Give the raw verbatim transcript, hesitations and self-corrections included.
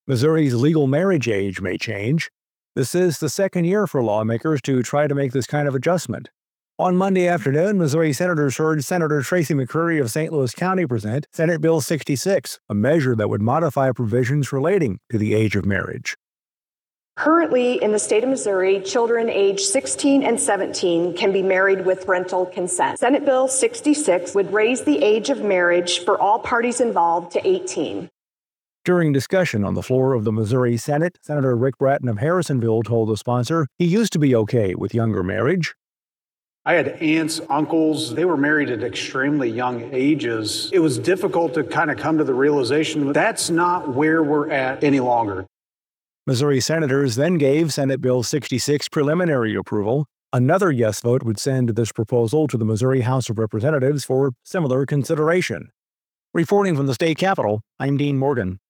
Missouri's legal marriage age may change. This is the second year for lawmakers to try to make this kind of adjustment. On Monday afternoon, Missouri senators heard Senator Tracy McCreary of Saint Louis County present Senate Bill sixty-six, a measure that would modify provisions relating to the age of marriage. Currently, in the state of Missouri, children age sixteen and seventeen can be married with parental consent. Senate Bill sixty-six would raise the age of marriage for all parties involved to eighteen. During discussion on the floor of the Missouri Senate, Senator Rick Bratton of Harrisonville told the sponsor he used to be okay with younger marriage. I had aunts, uncles, they were married at extremely young ages. It was difficult to kind of come to the realization that that's not where we're at any longer. Missouri senators then gave Senate Bill sixty-six preliminary approval. Another yes vote would send this proposal to the Missouri House of Representatives for similar consideration. Reporting from the state capitol, I'm Dean Morgan.